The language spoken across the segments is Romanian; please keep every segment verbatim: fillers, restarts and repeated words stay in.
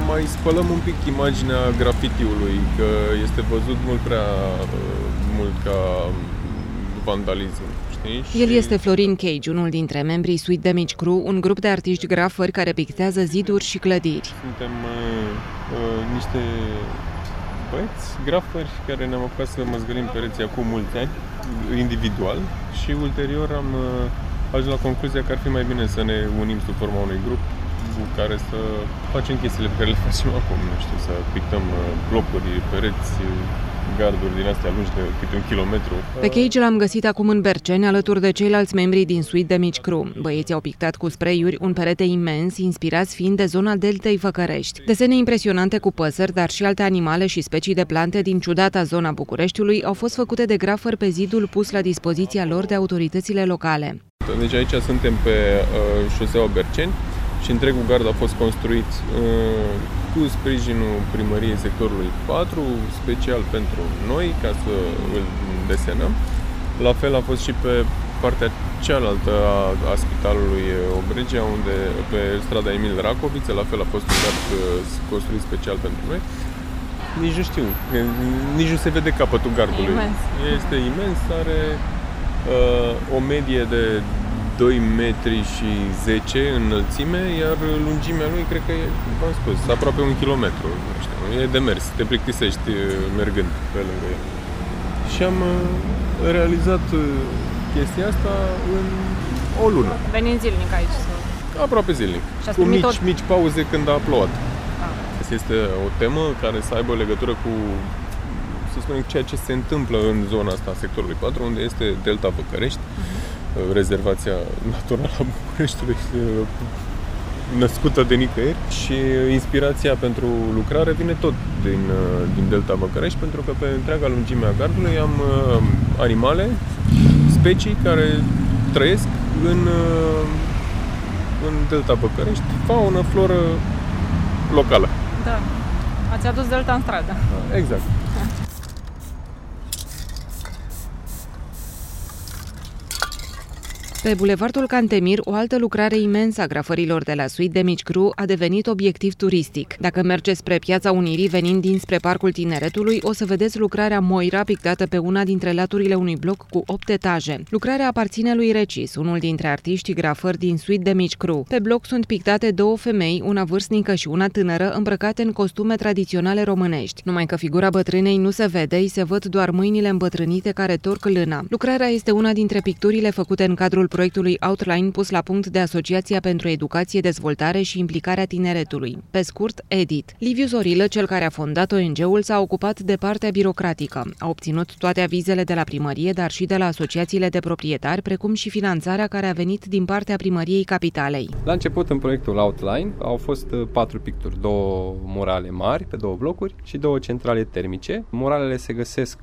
mai spălăm un pic imaginea grafitiului, că este văzut mult prea mult ca vandalism. Știi? El este Florin Cage, unul dintre membrii Sweet Damage Crew, un grup de artiști grafări care pictează ziduri și clădiri. Suntem uh, uh, niște băieți grafări care ne-am apucat să măzgălim pereții acum mulți ani, individual, și ulterior am uh, ajuns la concluzia că ar fi mai bine să ne unim sub forma unui grup cu care să facem chestiile pe care le facem acum, nu știu, să pictăm uh, blocuri, pereți, garduri din astea lungi de câte un kilometru. Pe Cage l-am găsit acum în Berceni, alături de ceilalți membri din Sweet Damage Crew. Băieții au pictat cu spray-uri un perete imens, inspirați fiind de zona deltei Făcărești. Desene impresionante cu păsări, dar și alte animale și specii de plante din ciudata zona Bucureștiului au fost făcute de grafări pe zidul pus la dispoziția lor de autoritățile locale. Deci aici suntem pe uh, șoseaua Berceni și întregul gard a fost construit uh, cu sprijinul primăriei sectorului patru, special pentru noi, ca să îl desenăm. La fel a fost și pe partea cealaltă a, a spitalului Obregia, unde pe strada Emil Racoviță, la fel a fost un gard uh, construit special pentru noi. Nici nu știu, nici nu se vede capătul gardului. Imens. Este imens, are uh, o medie de doi metri și zece înălțime, iar lungimea lui, cred că e, v-am spus, aproape un kilometru. Nu știu, e de mers, te plictisești mergând pe lângă el. Și am realizat chestia asta în o lună. Venind zilnic aici? Sau? Aproape zilnic. Cu mici, tot... mici pauze când a plouat. Ah. Este o temă care să aibă legătură cu, să spunem, ceea ce se întâmplă în zona asta a sectorului patru, unde este Delta Făcărești, uh-huh. rezervația naturală a Bucureștiului, născută de nicăieri, și inspirația pentru lucrare vine tot din, din Delta Făcărești, pentru că pe întreaga lungime a gardului am animale, specii care trăiesc în, în Delta Făcărești, faună, floră locală. Da. Ați adus Delta în stradă. Exact. Pe bulevardul Cantemir, o altă lucrare imensă a grafărilor de la Sweet Damage Crew a devenit obiectiv turistic. Dacă mergeți spre Piața Unirii venind dinspre Parcul Tineretului, o să vedeți lucrarea Moira pictată pe una dintre laturile unui bloc cu opt etaje. Lucrarea aparține lui Recis, unul dintre artiștii grafări din Sweet Damage Crew. Pe bloc sunt pictate două femei, una vârstnică și una tânără, îmbrăcate în costume tradiționale românești. Numai că figura bătrânei nu se vede, îi se văd doar mâinile îmbătrânite care torc lâna. Lucrarea este una dintre picturile făcute în cadrul proiectului Outline pus la punct de Asociația pentru Educație, Dezvoltare și Implicarea Tineretului, pe scurt EDIT. Liviu Zorilă, cel care a fondat O N G-ul, s-a ocupat de partea birocratică. A obținut toate avizele de la primărie, dar și de la asociațiile de proprietari, precum și finanțarea care a venit din partea primăriei Capitalei. La început, în proiectul Outline, au fost patru picturi, două murale mari pe două blocuri și două centrale termice. Muralele se găsesc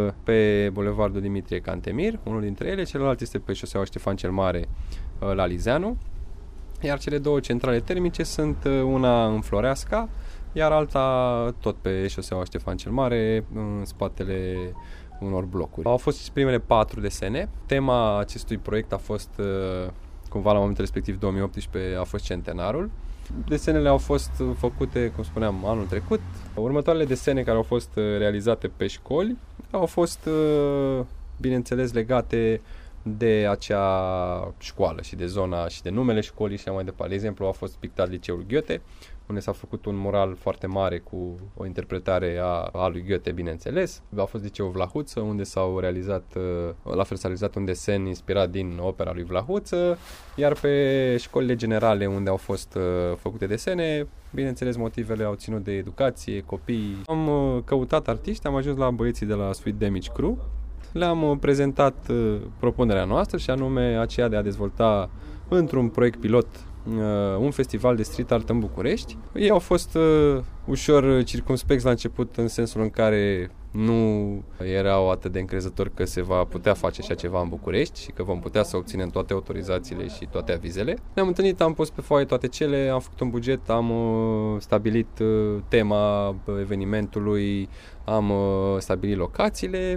pe Bulevardul Dimitrie Cantemir, unul dintre ele, celălalt este pe șoseaua Ștefan cel Mare la Lizeanu, iar cele două centrale termice sunt una în Floreasca, iar alta tot pe șoseaua Ștefan cel Mare, în spatele unor blocuri. Au fost primele patru desene. Tema acestui proiect a fost, cumva la momentul respectiv două mii optsprezece, a fost centenarul. Desenele au fost făcute, cum spuneam, anul trecut. Următoarele desene care au fost realizate pe școli au fost, bineînțeles, legate de acea școală și de zona și de numele școlii și mai departe. De exemplu, a fost pictat Liceul Goethe, unde s-a făcut un mural foarte mare cu o interpretare a, a lui Goethe, bineînțeles. A fost Liceul Vlahuță, unde s-au realizat, la fel s-a realizat un desen inspirat din opera lui Vlahuță, iar pe școlile generale unde au fost făcute desene, bineînțeles, motivele au ținut de educație, copii. Am căutat artiști, am ajuns la băieții de la Sweet Damage Crew. Le-am prezentat uh, propunerea noastră și anume aceea de a dezvolta într-un proiect pilot uh, un festival de street art în București. Ei au fost uh, ușor circumspecți la început, în sensul în care nu erau atât de încrezători că se va putea face așa ceva în București și că vom putea să obținem toate autorizațiile și toate avizele. Ne-am întâlnit, am pus pe foaie toate cele, am făcut un buget, am uh, stabilit uh, tema evenimentului, am uh, stabilit locațiile.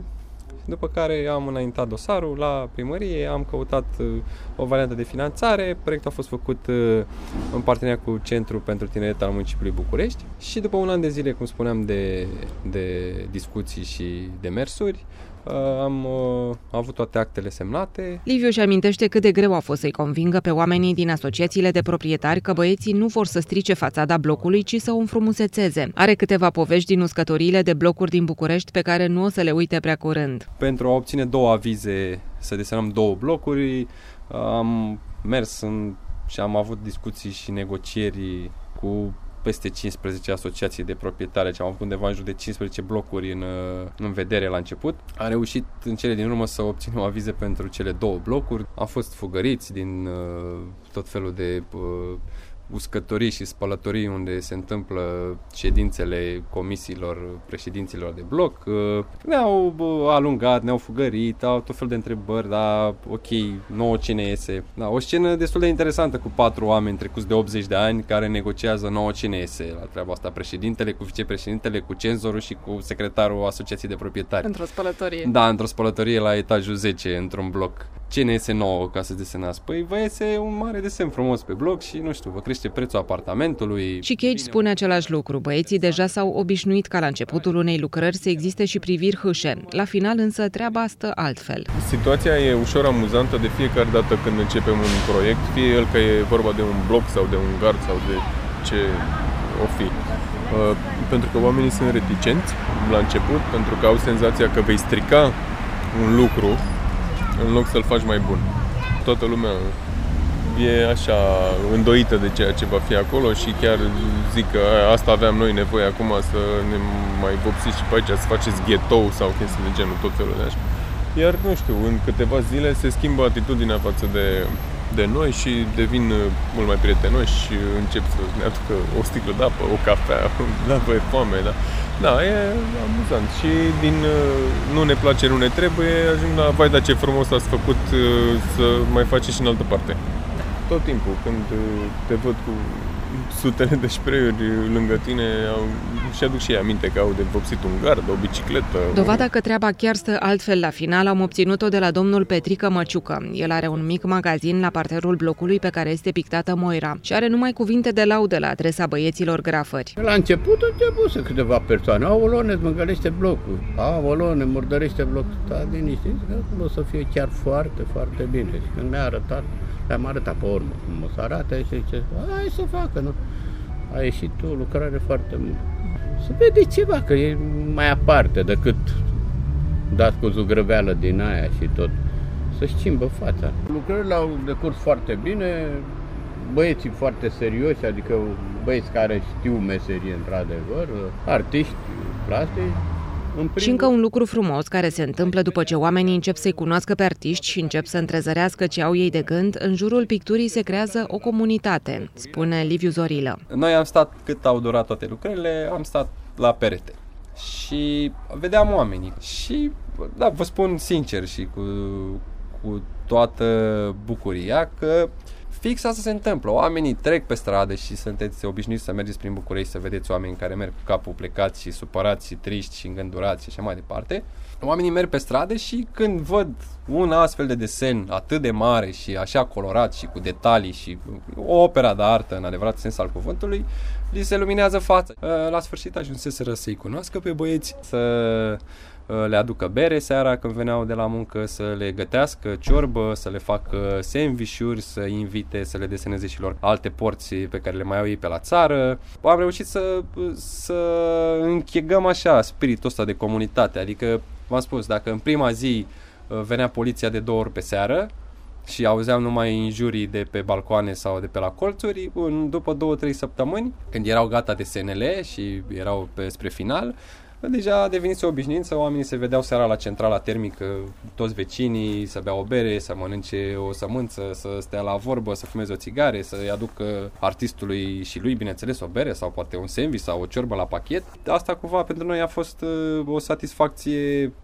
După care am înaintat dosarul la primărie, am căutat o variantă de finanțare, proiectul a fost făcut în parteneriat cu Centrul pentru Tineret al Municipiului București și după un an de zile, cum spuneam, de, de discuții și demersuri, am uh, avut toate actele semnate. Liviu își amintește cât de greu a fost să-i convingă pe oamenii din asociațiile de proprietari că băieții nu vor să strice fațada blocului, ci să o înfrumusețeze. Are câteva povești din uscătoriile de blocuri din București pe care nu o să le uite prea curând. Pentru a obține două avize să desenăm două blocuri, am mers în, și am avut discuții și negocieri cu peste cincisprezece asociații de proprietari, deci am avut undeva în jur de cincisprezece blocuri în, în vedere la început. Am reușit în cele din urmă să obținem avize pentru cele două blocuri. Am fost fugăriți din uh, tot felul de uh, uscătorii și spălătorii unde se întâmplă ședințele comisiilor, președinților de bloc. Ne-au alungat, ne-au fugărit, au tot fel de întrebări, dar ok, nouă ce ne iese. Da, o scenă destul de interesantă cu patru oameni trecuți de optzeci de ani care negociază nouă ce ne iese la treaba asta. Președintele cu vicepreședintele, cu cenzorul și cu secretarul asociației de proprietari. Într-o spălătorie. Da, într-o spălătorie la etajul zece, într-un bloc. Ce ne iese nouă ca să desenați? Păi vă iese un mare desen frumos pe bloc și, nu știu, vă crește prețul apartamentului. Și Cage spune același lucru. Băieții deja s-au obișnuit ca la începutul unei lucrări să existe și priviri hâșe. La final însă treaba stă altfel. Situația e ușor amuzantă de fiecare dată când începem un proiect, fie el că e vorba de un bloc sau de un gard sau de ce o fi. Uh, pentru că oamenii sunt reticenți la început, pentru că au senzația că vei strica un lucru în loc să-l faci mai bun. Toată lumea e așa îndoită de ceea ce va fi acolo și chiar zic că asta aveam noi nevoie acum, să ne mai vopsiți și pe aici, să faceți ghetou sau chestii de genul, tot felul de așa. Iar, nu știu, în câteva zile se schimbă atitudinea față de, de noi și devin mult mai prietenoși și încep să ne aducă o sticlă de apă, o cafea, da, vă e foame, da. Da, e amuzant și din nu ne place, nu ne trebuie, ajung la vai, dar ce frumos ați făcut, să mai faceți și în altă parte. Tot timpul, când te văd cu sutele de spray-uri lângă tine, și aduc și ei aminte că au de vopsit un gard, o bicicletă. Dovada că treaba chiar stă altfel la final am obținut-o de la domnul Petrică Măciucă. El are un mic magazin la parterul blocului pe care este pictată Moira și are numai cuvinte de laudă la adresa băieților grafări. La început a început să câteva persoane. Aoleo, ne zmângălește blocul. Aoleo, ne murdărește blocul. Da, liniștiți, că o să fie chiar foarte, foarte bine. Și când mi-a arătat, le-am arătat pe urmă. Mă să arate și zice, hai să facă, nu? A ieșit o lucrare foarte mult. Să vede ceva, că e mai aparte decât dat cu zugrăveală din aia și tot. Să-și schimbă fața. Lucrările au decurs foarte bine, băieții foarte serioși, adică băieți care știu meserie într-adevăr, artiști plastici. Și încă un lucru frumos care se întâmplă după ce oamenii încep să-i cunoască pe artiști și încep să întrezărească ce au ei de gând, în jurul picturii se creează o comunitate, spune Liviu Zorilă. Noi am stat, cât au durat toate lucrările, am stat la perete și vedeam oamenii și, da, vă spun sincer și cu, cu toată bucuria că fix asta se întâmplă. Oamenii trec pe stradă și sunteți obișnuiți să mergeți prin București, să vedeți oameni care merg cu capul plecați și supărați și triști și îngândurați și așa mai departe. Oamenii merg pe stradă și când văd un astfel de desen atât de mare și așa colorat și cu detalii și o opera de artă în adevărat sens al cuvântului, li se luminează fața. La sfârșit ajunseseră să-i cunoască pe băieți, să le aducă bere seara când veneau de la muncă, să le gătească ciorbă, să le facă sandvișuri, să invite, să le deseneze și lor alte porții pe care le mai au ei pe la țară. Am reușit să, să închegăm așa spiritul ăsta de comunitate, adică v-am spus, dacă în prima zi venea poliția de două ori pe seară și auzeam numai injurii de pe balcoane sau de pe la colțuri, după două, trei săptămâni, când erau gata desenele și erau pe, spre final, deja a devenit o obișnuință, oamenii se vedeau seara la centrala termică, toți vecinii, să bea o bere, să mănânce o sămânță, să stea la vorbă, să fumeze o țigare, să-i aducă artistului și lui, bineînțeles, o bere sau poate un sandwich sau o ciorbă la pachet. Asta cumva pentru noi a fost o satisfacție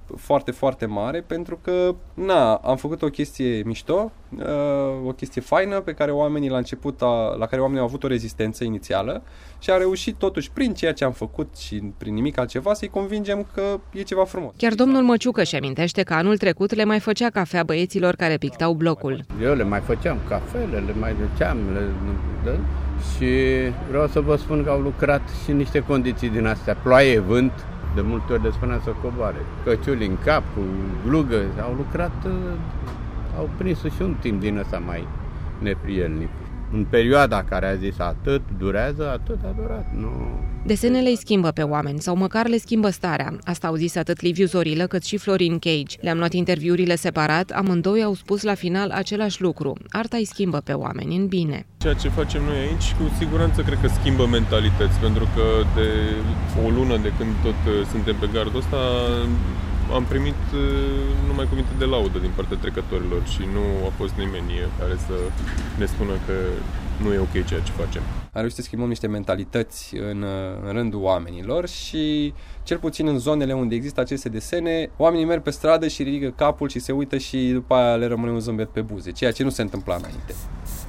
foarte, foarte mare, pentru că, na, am făcut o chestie mișto, o chestie faină pe care oamenii la început, a, la care oamenii au avut o rezistență inițială și a reușit totuși prin ceea ce am făcut și prin nimic altceva să-i convingem că e ceva frumos. Chiar domnul Măciucă își amintește că anul trecut le mai făcea cafea băieților care pictau blocul. Eu le mai făceam cafele, le mai duceam, le, da? Și vreau să vă spun că au lucrat și în niște condiții din astea, ploaie, vânt, de multe ori le spuneam să coboare, căciuli în cap, cu glugă, au lucrat, au prins și un timp din ăsta mai neprielnic. În perioada care a zis atât durează, atât a durat. Nu. Desenele îi schimbă pe oameni sau măcar le schimbă starea. Asta au zis atât Liviu Zorilă cât și Florin Cage. Le-am luat interviurile separat, amândoi au spus la final același lucru. Arta îi schimbă pe oameni în bine. Ceea ce facem noi aici, cu siguranță cred că schimbă mentalități, pentru că de o lună de când tot suntem pe gardul ăsta, am primit numai cuvinte de laudă din partea trecătorilor și nu a fost nimeni care să ne spună că nu e ok ceea ce facem. Am reușit să schimbăm niște mentalități în, în rândul oamenilor și cel puțin în zonele unde există aceste desene, oamenii merg pe stradă și ridică capul și se uită și după aia le rămâne un zâmbet pe buze, ceea ce nu se întâmpla înainte.